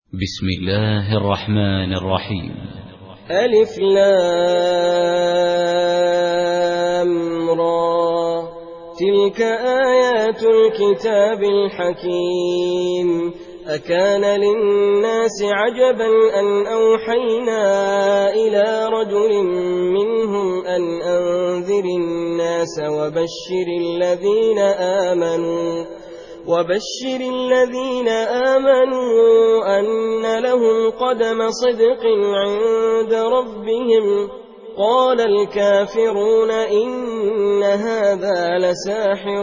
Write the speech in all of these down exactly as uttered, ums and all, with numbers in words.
بسم الله الرحمن الرحيم. ألف لام را تلك آيات الكتاب الحكيم. أكان للناس عجبا أن أوحينا إلى رجل منهم أن أنذر الناس وبشر الذين آمنوا وبشر الذين آمنوا أن لهم قدم صدق عند ربهم. قال الكافرون إن هذا لساحر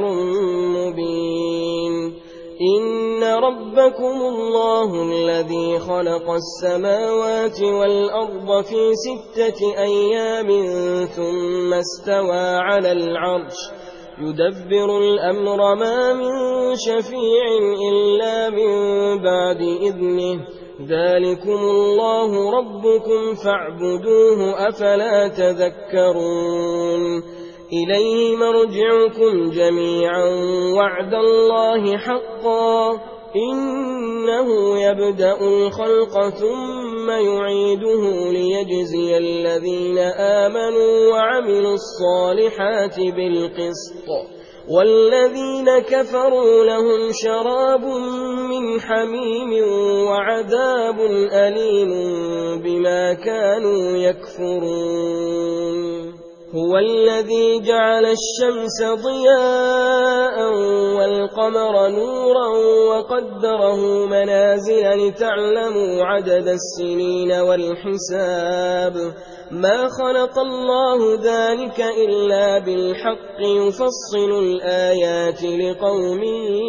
مبين. إن ربكم الله الذي خلق السماوات والأرض في ستة أيام ثم استوى على العرش يدبر الأمر ما من شفيع إلا من بعد إذنه. ذلكم الله ربكم فاعبدوه أفلا تذكرون. إليه مرجعكم جميعا وعد الله حقا إنه يبدأ الخلق ثم يعيده ليجزي الذين آمنوا وعملوا الصالحات بالقسط والذين كفروا لهم شراب من حميم وعذاب أليم بما كانوا يكفرون. هو الذي جعل الشمس ضياء والقمر نورا وقدره منازل لتعلموا عدد السنين والحساب. ما خلق الله ذلك إلا بالحق يفصل الآيات لقوم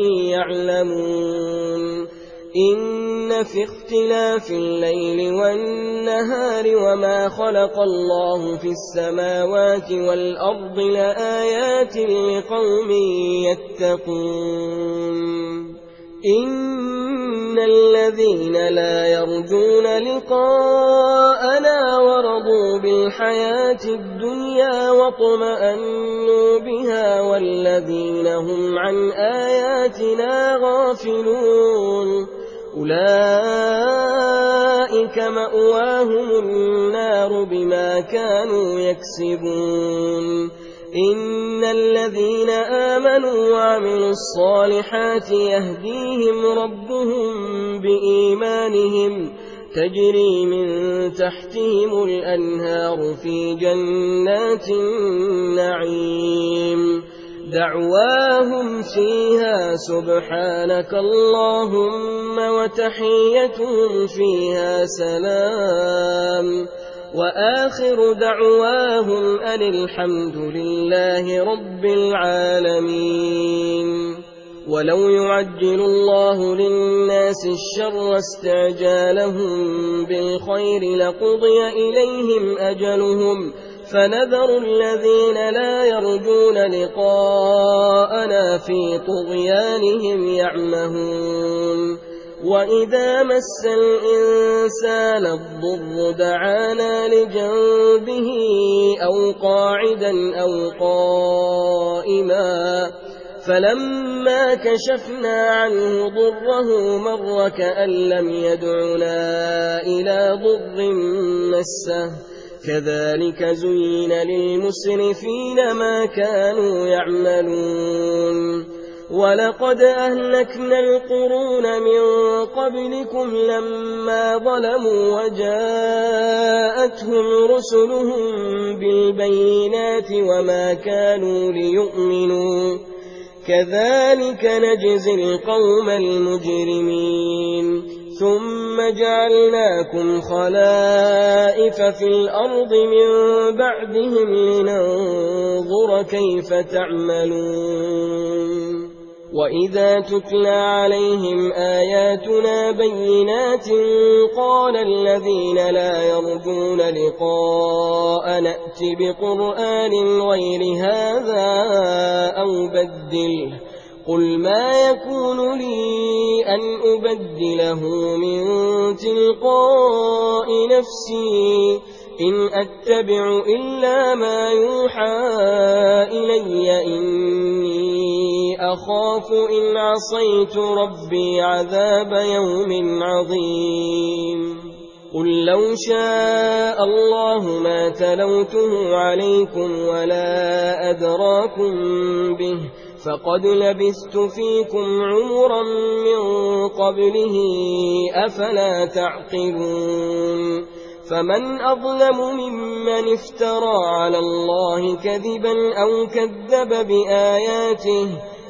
يعلمون. إن في اختلاف الليل والنهار وما خلق الله في السماوات والأرض لآيات لقوم يتقون. إن الذين لا يرجون لقاءنا ورضوا بالحياة الدنيا واطمأنوا بها والذين هم عن آياتنا غافلون أولئك مأواهم النار بما كانوا يكسبون. إن الذين آمنوا وعملوا الصالحات يهديهم ربهم بإيمانهم تجري من تحتهم الأنهار في جنات النعيم دعواهم فيها سبحانك اللهم وتحيتهم فيها سلام وآخر دعواهم أن الحمد لله رب العالمين. ولو يعجل الله للناس الشر استعجالهم بالخير لقضي إليهم أجلهم فنذر الذين لا يرجون لقاءنا في طغيانهم يعمهون. وإذا مس الإنسان الضر دعانا لجنبه أو قاعدا أو قائما فلما كشفنا عنه ضره مر كأن لم يدعنا إلى ضر مسه. كذلك زين للمسرفين ما كانوا يعملون. ولقد أهلكنا القرون من قبلكم لما ظلموا وجاءتهم رسلهم بالبينات وما كانوا ليؤمنوا كذلك نجزي القوم المجرمين. ثم جعلناكم خلائف في الأرض من بعدهم لننظر كيف تعملون. وإذا تتلى عليهم آياتنا بينات قال الذين لا يرجون لقاء نأت بقرآن غير هذا أو بدله قل ما يكون لي أن أبدله من تلقاء نفسي إن أتبع إلا ما يوحى إلي إني أخاف إن عصيت ربي عذاب يوم عظيم قل لو شاء الله ما تلوته عليكم ولا أدراكم به فقد لبثت فيكم عمرا من قبله أفلا تعقلون فمن أظلم ممن افترى على الله كذبا أو كذب بآياته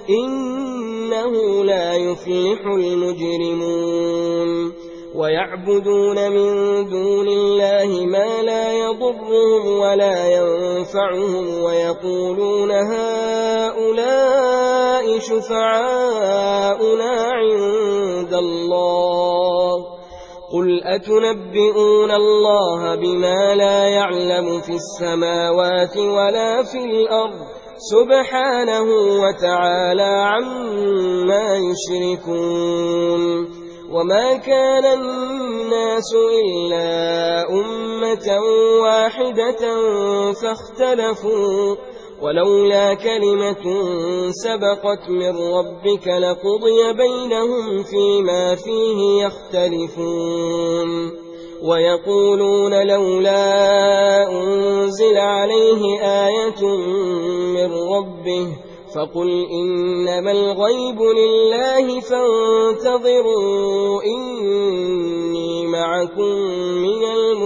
إنه لا يفلح المجرمون ويعبدون من دون الله ما لا يضرهم ولا ينفعهم ويقولون هؤلاء شفعاؤنا عند الله قل أتنبئون الله بما لا يعلم في السماوات ولا في الأرض سبحانه وتعالى عما يشركون وما كان الناس إلا أمة واحدة فاختلفوا ولولا كلمة سبقت من ربك لقضي بينهم فيما فيه يختلفون ويقولون لولا أنزل عليه آية من ربه فقل إنما الغيب لله فانتظروا إني معكم من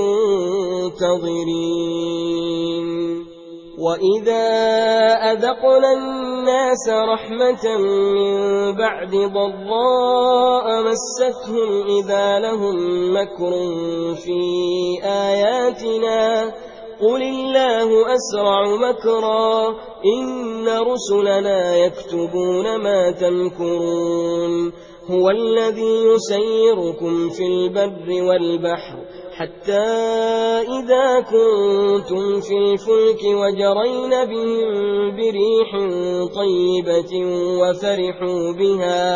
المنتظرين وإذا أذقنا الناس رحمة من بعد ضراء مستهم إذا لهم مكر في آياتنا قل الله أسرع مكرا إن رسلنا يكتبون ما تمكرون هو الذي يسيركم في البر والبحر حتى إذا كنتم في الفلك وجرين بهم بريح طيبة وفرحوا بها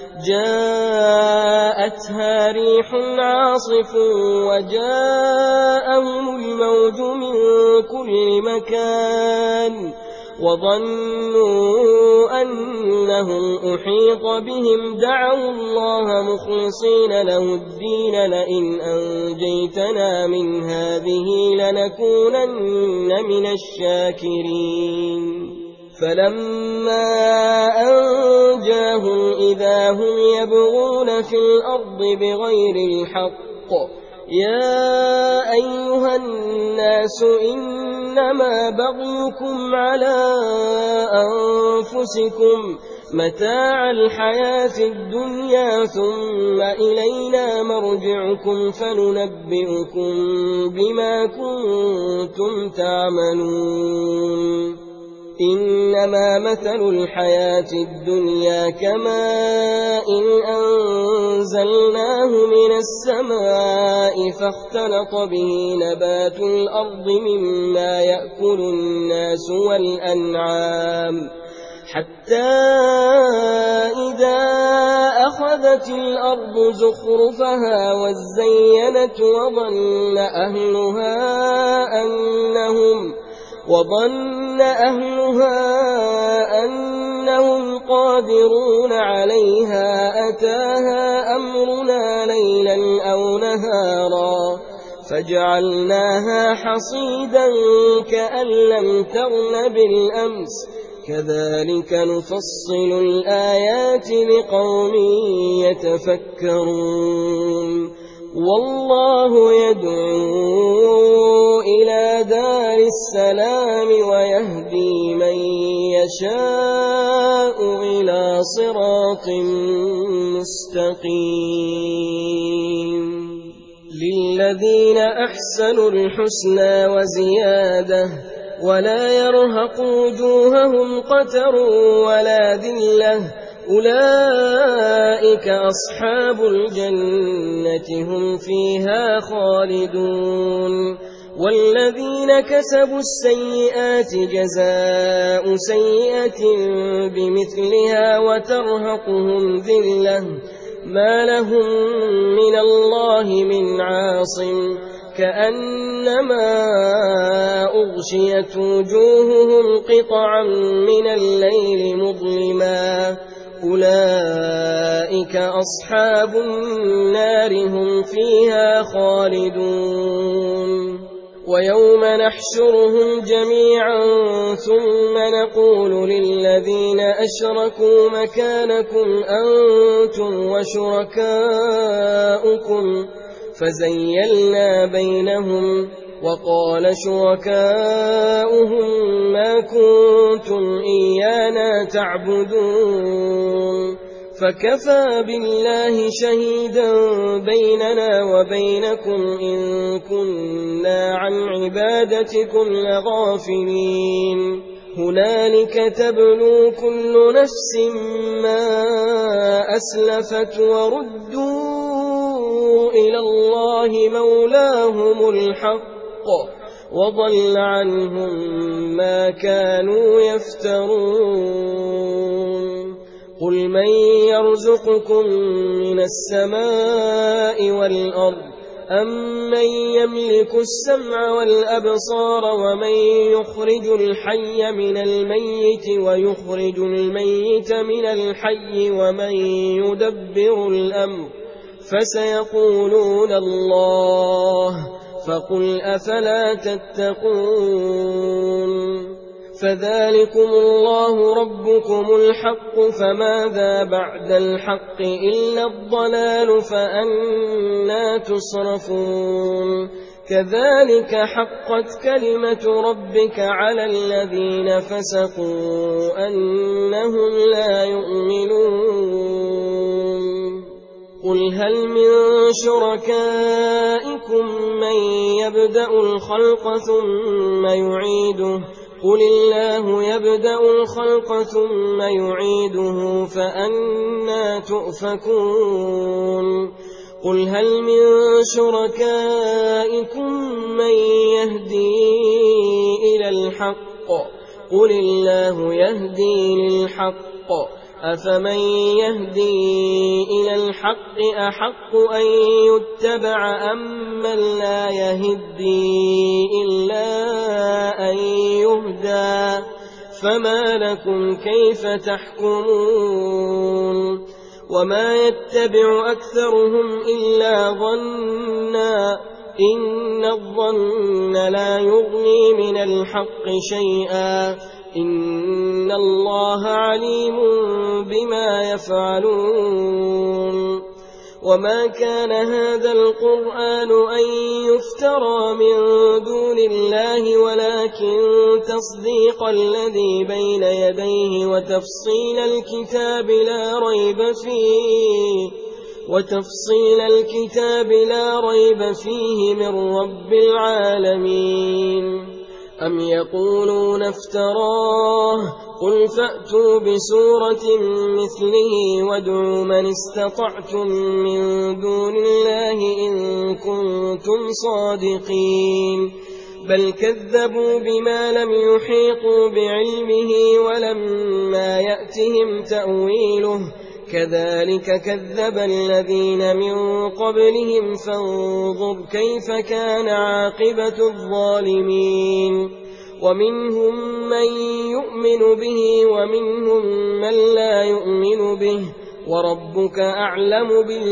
جاءتها ريح عاصف وجاءهم الموج من كل مكان وظنوا أنهم أحيط بهم دعوا الله مخلصين له الدين لئن أنجيتنا من هذه لنكونن من الشاكرين فلما أنجاهم إذا هم يبغون في الأرض بغير الحق يا أيها الناس إنما بغيكم على أنفسكم متاع الحياة الدنيا ثم إلينا مرجعكم فننبئكم بما كنتم تعملون إنما مثل الحياة الدنيا كماء إن أنزلناه من السماء فاختلط به نبات الأرض مما يأكل الناس والأنعام حتى إذا أخذت الأرض زخرفها وزينت وظن أهلها أنهم وظن أهلها أنهم قادرون عليها أتاها أمرنا ليلا أو نهارا فجعلناها حصيدا كأن لم تغن بالأمس كذلك نفصل الآيات لقوم يتفكرون والله يدعو إلى دار السلام ويهدي من يشاء إلى صراط مستقيم للذين أحسنوا الحسنى وزيادة ولا يرهق وجوههم قتر ولا ذلة أولئك أصحاب الجنة هم فيها خالدون والذين كسبوا السيئات جزاء سيئة بمثلها وترهقهم ذلة ما لهم من الله من عاصم كأنما أغشيت وجوههم قطعا من الليل مظلما أولئك أصحاب النار هم فيها خالدون ويوم نحشرهم جميعا ثم نقول للذين أشركوا مكانكم أنتم وشركاؤكم فزيلنا بينهم وقال شركاؤهم ما كنتم إيانا تعبدون فكفى بالله شهيدا بيننا وبينكم إن كنا عن عبادتكم لغافلين هنالك تبلو كل نفس ما أسلفت وردوا إلى الله مولاهم الحق وضل عنهم ما كانوا يفترون قل من يرزقكم من السماء والأرض أم من يملك السمع والأبصار ومن يخرج الحي من الميت ويخرج الميت من الحي ومن يدبر الأمر فسيقولون الله فقل أفلا تتقون فذلكم الله ربكم الحق فماذا بعد الحق إلا الضلال فأنا تصرفون كذلك حقت كلمة ربك على الذين فسقوا أنهم لا يؤمنون قل هل من شركائكم من يبدأ الخلق ثم يعيده قل الله يبدأ الخلق ثم يعيده فأنا تؤفكون قل هل من شركائكم من يهدي إلى الحق قل الله يهدي للحق أفمن يهدي إلى الحق أحق أن يتبع أم من لا يهدي إلا أن يهدى فما لكم كيف تحكمون وما يتبع أكثرهم إلا ظنا إن الظن لا يغني من الحق شيئا إن الله عليم بما يفعلون وما كان هذا القرآن أن يفترى من دون الله ولكن تصديق الذي بين يديه وتفصيل الكتاب لا ريب فيه وتفصيل الكتاب لا ريب فيه من رب العالمين أم يقولون افتراه قل فأتوا بسورة مثله وادعوا من استطعتم من دون الله إن كنتم صادقين بل كذبوا بما لم يحيطوا بعلمه ولما يأتهم تأويله كذلك كذب الذين من قبلهم فانظر كيف كان عاقبة الظالمين ومنهم من يؤمن به ومنهم من لا يؤمن به وربك أعلم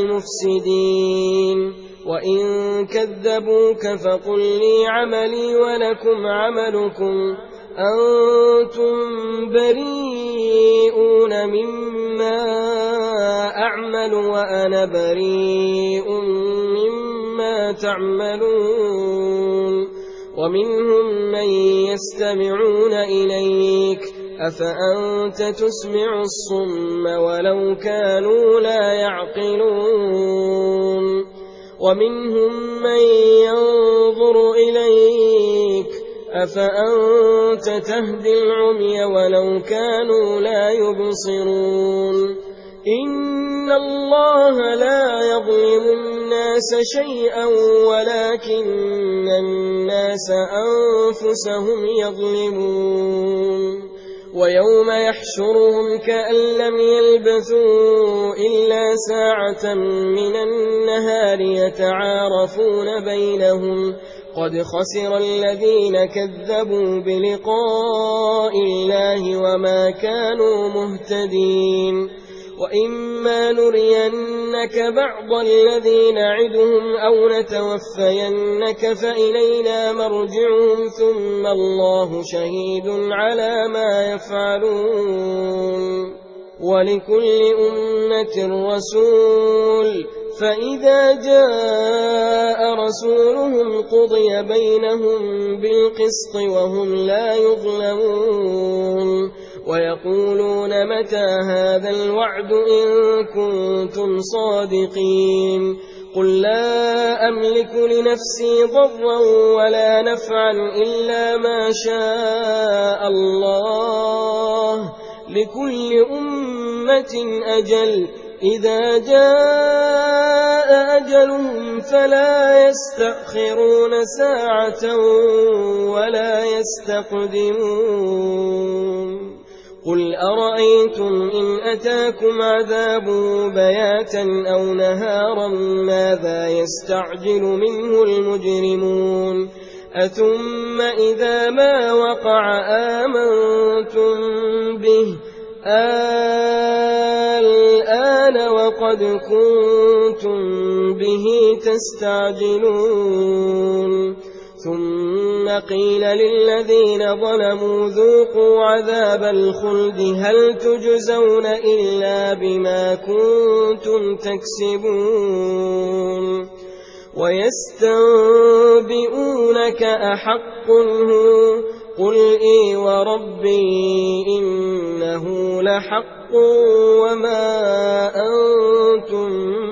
بالمفسدين وإن كذبوك فقل لي عملي ولكم عملكم أنتم بريئون مما أعمل وأنا بريء مما تعملون ومنهم من يستمعون إليك أفأنت تسمع الصم ولو كانوا لا يعقلون ومنهم من ينظر إليك أفأنت تهدي العمي ولو كانوا لا يبصرون إن الله لا يظلم الناس شيئا ولكن الناس أنفسهم يظلمون ويوم يحشرهم كأن لم يلبثوا إلا ساعة من النهار يتعارفون بينهم قد خسر الذين كذبوا بلقاء الله وما كانوا مهتدين وإما نرينك بعض الذي نعدهم أو نتوفينك فإلينا مرجعهم ثم الله شهيد على ما يفعلون ولكل أمة رسول فإذا جاء رسولهم قضي بينهم بالقسط وهم لا يظلمون ويقولون متى هذا الوعد إن كنتم صادقين قل لا أملك لنفسي ضرا ولا نفعا إلا ما شاء الله لكل أمة أجل إذا جاء أجلهم فلا يستأخرون ساعة ولا يستقدمون قل أرأيتم إن أتاكم عذابه بياتا أو نهارا ماذا يستعجل منه المجرمون أثم إذا ما وقع آمنتم به الآن وقد كنتم به تستعجلون ثم قيل للذين ظلموا ذوقوا عذاب الخلد هل تجزون إلا بما كنتم تكسبون ويستنبئونك أحق هو قل إي وربي إنه لحق وما أنتم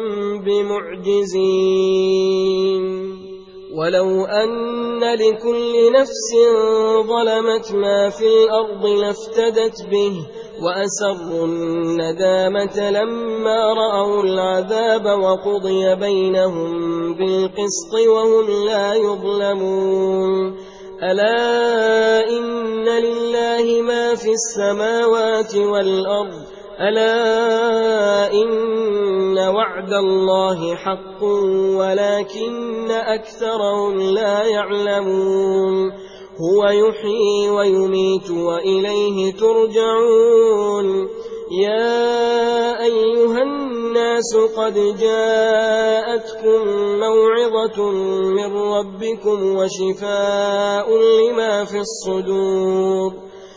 بمعجزين ولو أن لكل نفس ظلمت ما في الأرض لافتدت به وأسروا الندامة لما رأوا العذاب وقضي بينهم بالقسط وهم لا يظلمون ألا إن لله ما في السماوات والأرض ألا إن وعد الله حق ولكن أكثرهم لا يعلمون هو يحيي ويميت وإليه ترجعون يا أيها الناس قد جاءتكم موعظة من ربكم وشفاء لما في الصدور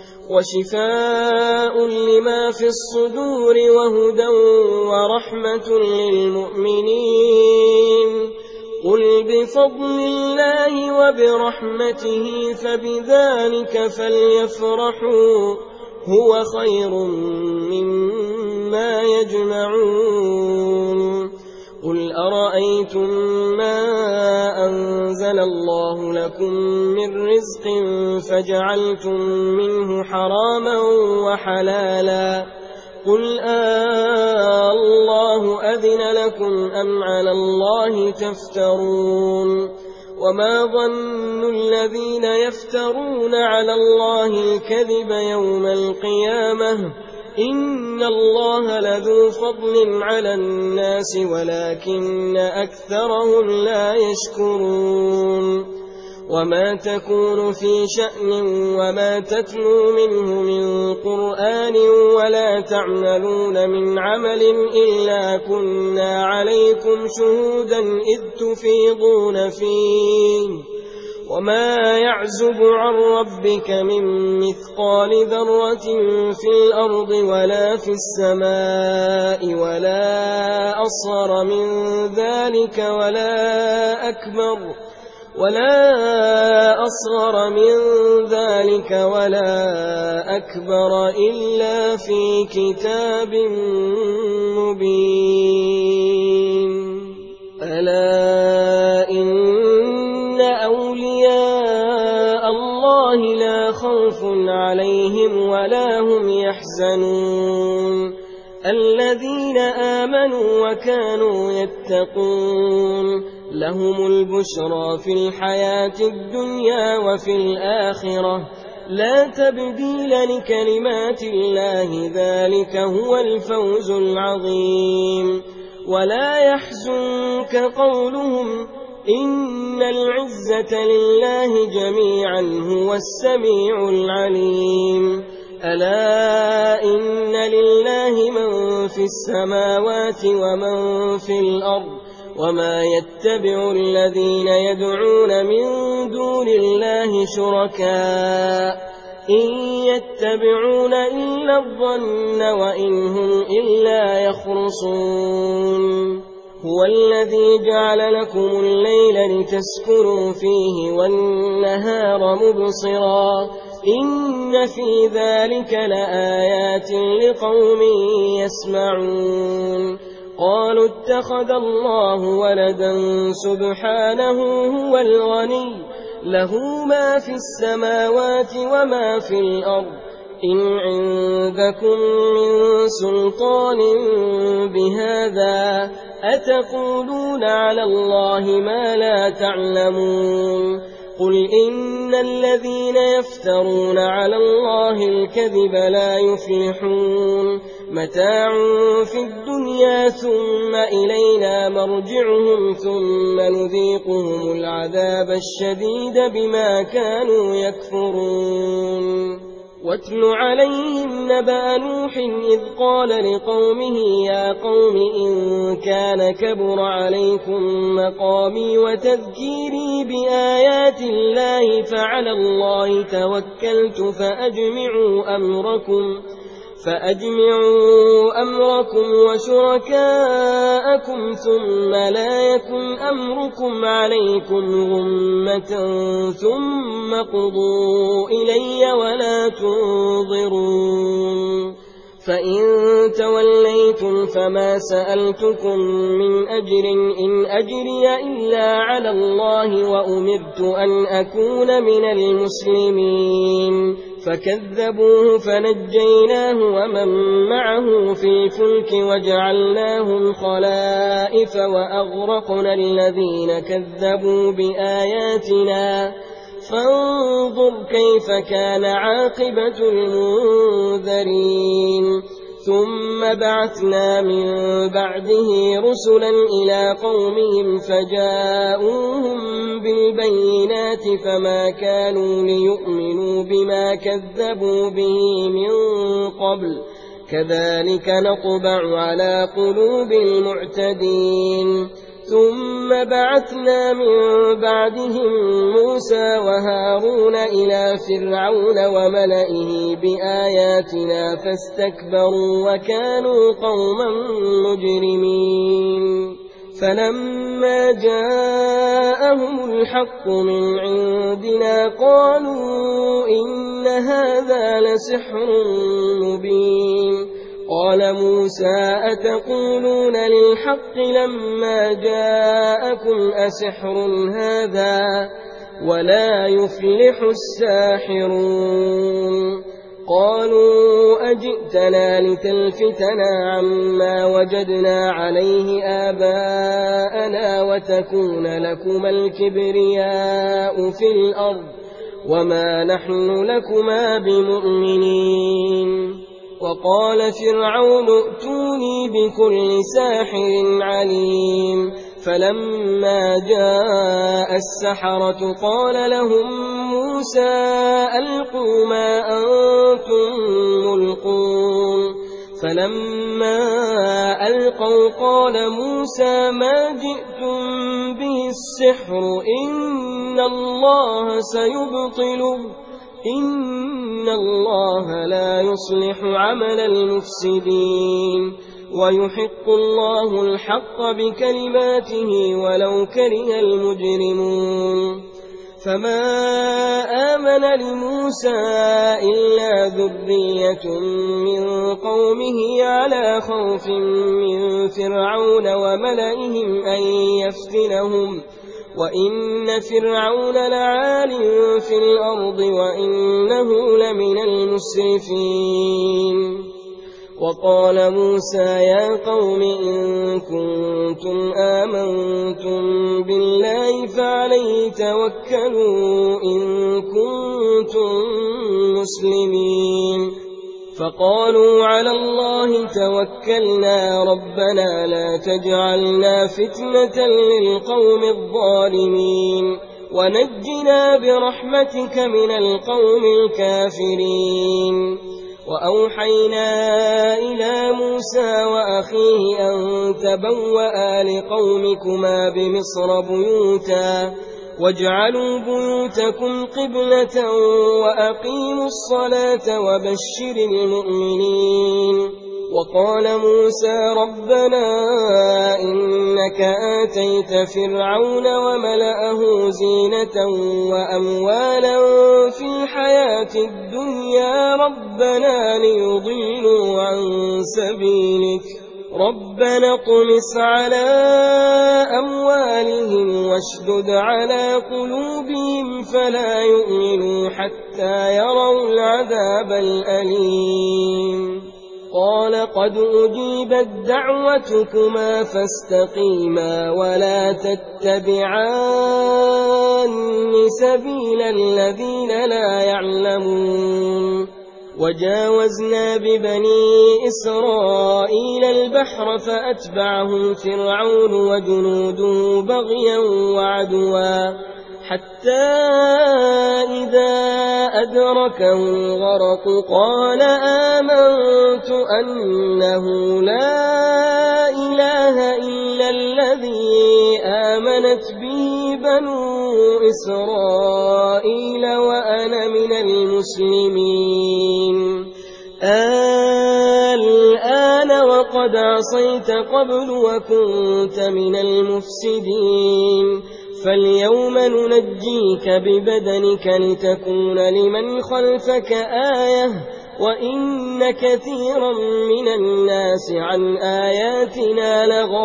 وشفاء لما في الصدور وهدى ورحمة للمؤمنين قل بفضل الله وبرحمته فبذلك فليفرحوا هو خير مما يجمعون قل أرأيتم ما أنزل الله لكم من رزق فجعلتم منه حراما وحلالا قل آه الله أذن لكم أم على الله تفترون وما ظن الذين يفترون على الله الكذب يوم القيامة إن الله لذو فضل على الناس ولكن أكثرهم لا يشكرون وما تكون في شأن وما تتلو منه من قرآن ولا تعملون من عمل إلا كنا عليكم شهودا إذ تفيضون فيه وما يعزب عن ربك من مثقال ذرة في الأرض ولا في السماء ولا أصغر من ذلك ولا أكبر ولا أصغر من ذلك ولا أكبر إلا في كتاب مبين ألا إن أولياء الله لا خوف عليهم ولا هم يحزنون الذين آمنوا وكانوا يتقون لهم البشرى في الحياة الدنيا وفي الآخرة لا تبديل لكلمات الله ذلك هو الفوز العظيم ولا يحزنك قولهم إن العزة لله جميعا هو السميع العليم ألا إن لله من في السماوات ومن في الأرض وما يتبع الذين يدعون من دون الله شركاء إن يتبعون إلا الظن وإن هم إلا يخرصون هو الذي جعل لكم الليل لتسكنوا فيه والنهار مبصرا إن في ذلك لآيات لقوم يسمعون قالوا اتخذ الله ولدا سبحانه هو الغني له ما في السماوات وما في الأرض إن عندكم من سلطان بهذا أتقولون على الله ما لا تعلمون قل إن الذين يفترون على الله الكذب لا يفلحون متاع في الدنيا ثم إلينا مرجعهم ثم نذيقهم العذاب الشديد بما كانوا يكفرون واتل عليهم نبأ نوح إذ قال لقومه يا قوم إن كان كبر عليكم مقامي وتذكيري بآيات الله فعلى الله توكلت فأجمعوا أمركم فأجمعوا أمركم وشركاءكم ثم لا يكن أمركم عليكم غمة ثم قضوا إلي ولا تنظرون فإن توليتم فما سألتكم من أجر إن أجري إلا على الله وأمرت أن أكون من المسلمين فكذبوه فنجيناه ومن معه في الفلك وجعلناهم خلائف وأغرقنا الذين كذبوا بآياتنا فانظر كيف كان عاقبة المنذرين ثم بعثنا من بعده رسلا إلى قومهم فجاءوهم بالبينات فما كانوا ليؤمنوا بما كذبوا به من قبل كذلك نطبع على قلوب المعتدين ثم بعثنا من بعدهم موسى وهارون إلى فرعون وملئه بآياتنا فاستكبروا وكانوا قوما مجرمين فلما جاءهم الحق من عندنا قالوا إن هذا لسحر مبين قال موسى أتقولون للحق لما جاءكم أسحر هذا ولا يفلح الساحرون قالوا أجئتنا لتلفتنا عما وجدنا عليه آباءنا وتكون لكما الكبرياء في الأرض وما نحن لكما بمؤمنين وقال فرعون ائتوني بكل ساحر عليم فلما جاء السحرة قال لهم موسى ألقوا ما أنتم ملقون فلما ألقوا قال موسى ما جئتم به السحر إن الله سيبطله إن الله لا يصلح عمل المفسدين ويحق الله الحق بكلماته ولو كره المجرمون فما آمن لموسى إلا ذرية من قومه على خوف من فرعون وملئهم أن يفتنهم وإن فرعون لعال في الأرض وإنه لمن المسرفين وقال موسى يا قوم إن كنتم آمنتم بالله فعليه توكلوا إن كنتم كنتم مسلمين فقالوا على الله توكلنا ربنا لا تجعلنا فتنة للقوم الظالمين ونجنا برحمتك من القوم الكافرين وأوحينا إلى موسى وأخيه أن تبوأ لقومكما بمصر بيوتا واجعلوا بيوتكم قبلة وأقيموا الصلاة وبشر المؤمنين وقال موسى ربنا إنك آتيت فرعون وملأه زينة وأموالا في الحياة الدنيا ربنا ليضلوا عن سبيلك ربنا اطمس على أموالهم واشدد على قلوبهم فلا يؤمنوا حتى يروا العذاب الأليم قال قد أجيبت دعوتكما فاستقيما ولا تتبعان سبيل الذين لا يعلمون وجاوزنا ببني إسرائيل البحر فأتبعهم فرعون وجنوده بغيا وعدوا حتى إذا أدركه الغرق قال آمنت أنه لا إله إلا الذي آمنت به بنو إسرائيل وأنا من المسلمين الآن وقد عصيت قبل وكنت من المفسدين فاليوم ننجيك ببدنك لتكون لمن خلفك آية وإن كثيرا من الناس عن آياتنا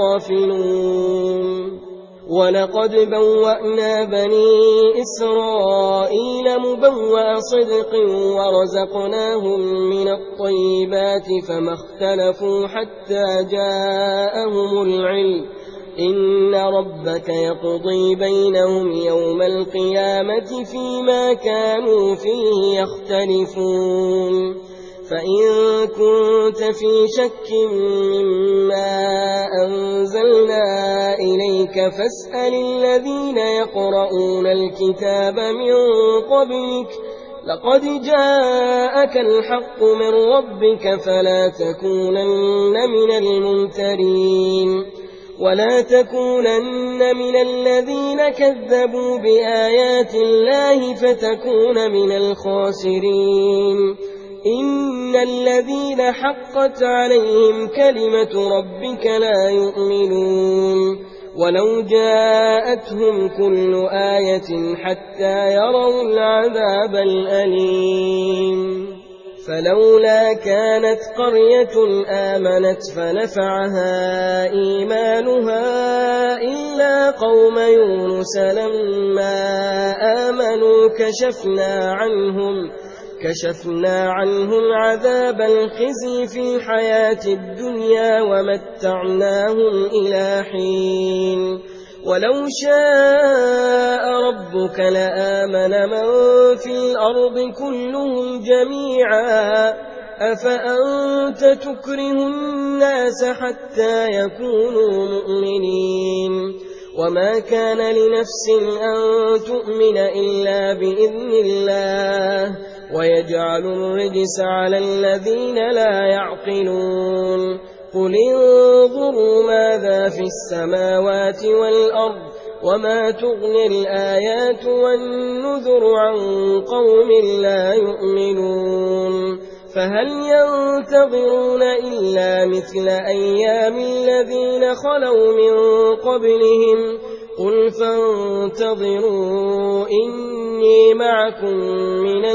لغافلون ولقد بوأنا بني إسرائيل مبوأ صدق ورزقناهم من الطيبات فما اختلفوا حتى جاءهم العلم إن ربك يقضي بينهم يوم القيامة فيما كانوا فيه يختلفون فإن كنت في شك مما أنزلنا إليك فاسأل الذين يقرؤون الكتاب من قبلك لقد جاءك الحق من ربك فلا تكونن من الممترين ولا تكونن من الذين كذبوا بآيات الله فتكون من الخاسرين إن الذين حقت عليهم كلمة ربك لا يؤمنون ولو جاءتهم كل آية حتى يروا العذاب الأليم فلولا كانت قرية آمنت فنفعها إيمانها إلا قوم يونس لما آمنوا كشفنا عنهم كشفنا عنهم عذاب الخزي في الحياة الدنيا ومتعناهم إلى حين ولو شاء ربك لآمن من في الأرض كلهم جميعا أفأنت تكره الناس حتى يكونوا مؤمنين وما كان لنفس أن تؤمن إلا بإذن الله ويجعل الرجس على الذين لا يعقلون قل انظروا ماذا في السماوات والأرض وما تغني الآيات والنذر عن قوم لا يؤمنون فهل ينتظرون إلا مثل أيام الذين خلوا من قبلهم قل فانتظروا إني معكم من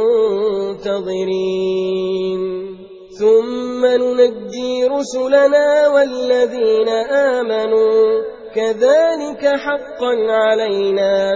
المنتظرين ثم ننجي رسلنا والذين آمنوا كذلك حقا علينا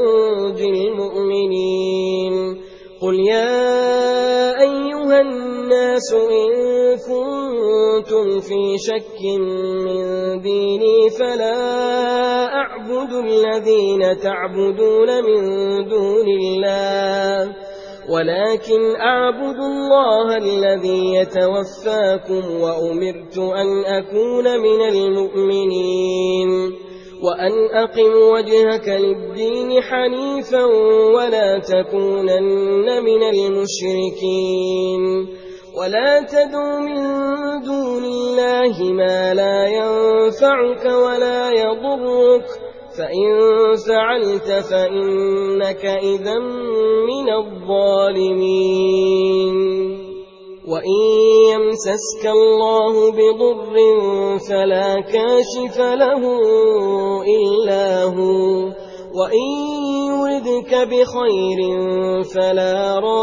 ننجي المؤمنين قل يا أيها الناس الناس إن كنتم في شك من ديني فلا أعبد الذين تعبدون من دون الله ولكن أعبد الله الذي يتوفاكم وأمرت أن أكون من المؤمنين وأن أقم وجهك للدين حنيفا ولا تكونن من المشركين ولا تدع من دون الله ما لا ينفعك ولا يضرك فإن فعلت فإنك إذا من الظالمين وإن يمسسك الله بضر فلا كاشف له إلا هو وإن يردك بخير فلا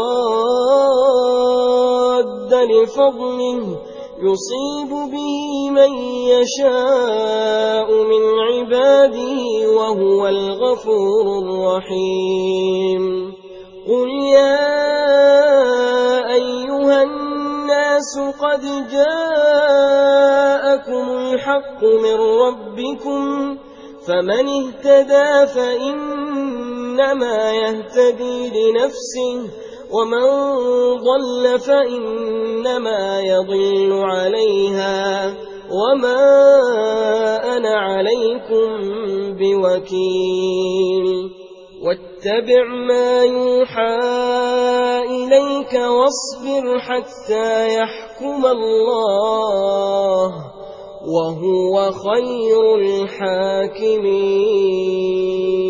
راد لفضله يصيب به من يشاء من عباده وهو الغفور الرحيم قل يا أيها الناس قد جاءكم الحق من ربكم فمن اهتدى فإنما يهتدي لنفسه ومن ضل فإنما يضل عليها وما أنا عليكم بوكيل واتبع ما يوحى إليك واصبر حتى يحكم الله وهو خير الحاكمين.